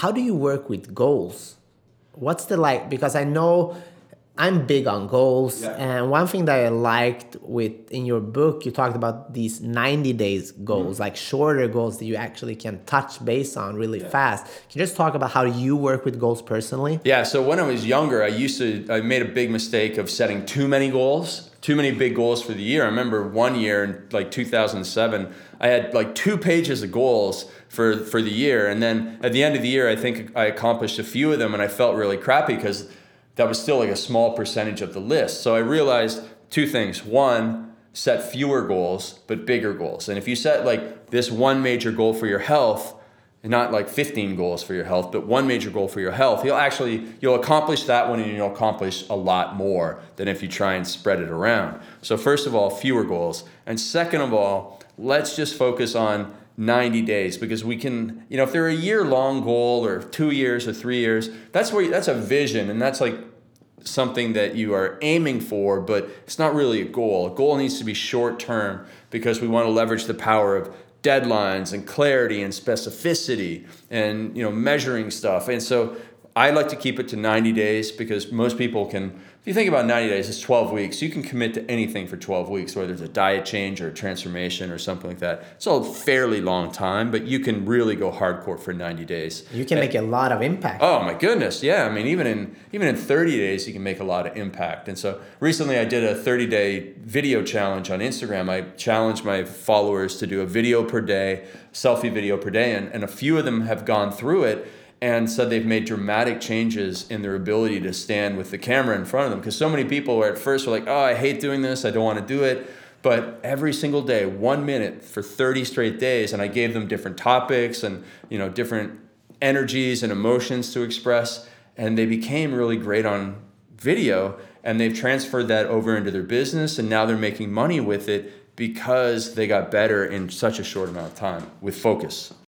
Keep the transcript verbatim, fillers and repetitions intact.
how do you work with goals? What's the like, because I know I'm big on goals. Yeah. And one thing that I liked with in your book, you talked about these ninety days goals, mm-hmm. like shorter goals that you actually can touch base on really yeah. fast. Can you just talk about how you work with goals personally? Yeah. So when I was younger, I used to, I made a big mistake of setting too many goals, too many big goals for the year. I remember one year in like two thousand seven, I had like two pages of goals for, for the year. And then at the end of the year, I think I accomplished a few of them and I felt really crappy because that was still like a small percentage of the list. So I realized two things. One, set fewer goals, but bigger goals. And if you set like this one major goal for your health, and not like fifteen goals for your health, but one major goal for your health, you'll actually, you'll accomplish that one and you'll accomplish a lot more than if you try and spread it around. So first of all, fewer goals. And second of all, let's just focus on ninety days, because we can, you know, if they're a year-long goal or two years or three years, that's where you, that's a vision, and that's like something that you are aiming for, but it's not really a goal. A goal needs to be short-term because we want to leverage the power of deadlines and clarity and specificity and, you know, measuring stuff. And so I like to keep it to ninety days because most people can, if you think about ninety days, it's twelve weeks. You can commit to anything for twelve weeks, whether it's a diet change or a transformation or something like that. It's a fairly long time, but you can really go hardcore for ninety days. You can and, make a lot of impact. Oh my goodness, yeah. I mean, even in even in thirty days, you can make a lot of impact. And so recently I did a thirty-day video challenge on Instagram. I challenged my followers to do a video per day, selfie video per day, and, and a few of them have gone through it and said they've made dramatic changes in their ability to stand with the camera in front of them. Because so many people were at first were like, oh, I hate doing this, I don't want to do it. But every single day, one minute for thirty straight days, and I gave them different topics and, you know, different energies and emotions to express, and they became really great on video, and they've transferred that over into their business, and now they're making money with it because they got better in such a short amount of time with focus.